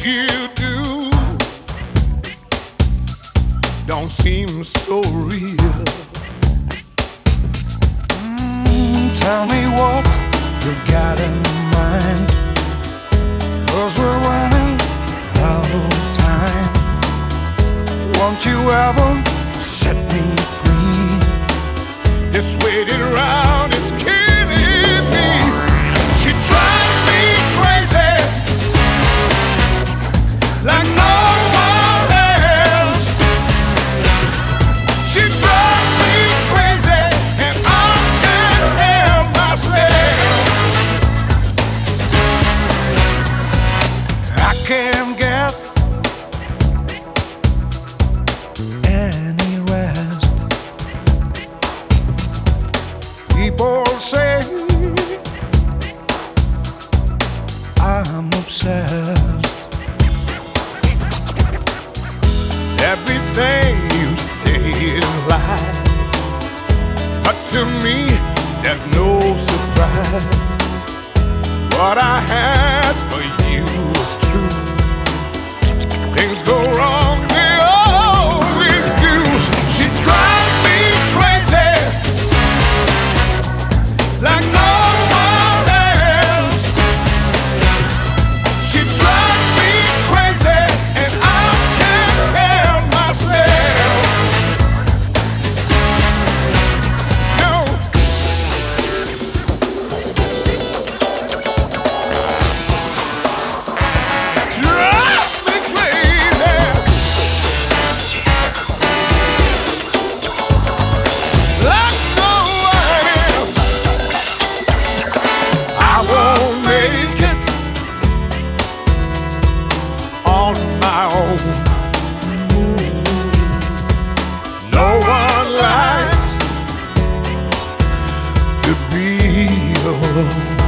you do don't seem so real. Tell me what you got in mind, 'cause we're running out of time. Won't you ever set me free? This waiting around is killing me. She drives me crazy like no one else. She drives me crazy and I can't help myself. I can't get any rest. People say I'm obsessed. Everything you say is lies, but to me there's no surprise. What I had for you is true. Things go wrong, they always do. She drives me crazy like no one else. She drives me crazy and I can't help myself. No. Drives me crazy like no one else. I won't make it on my own. No one likes to be alone.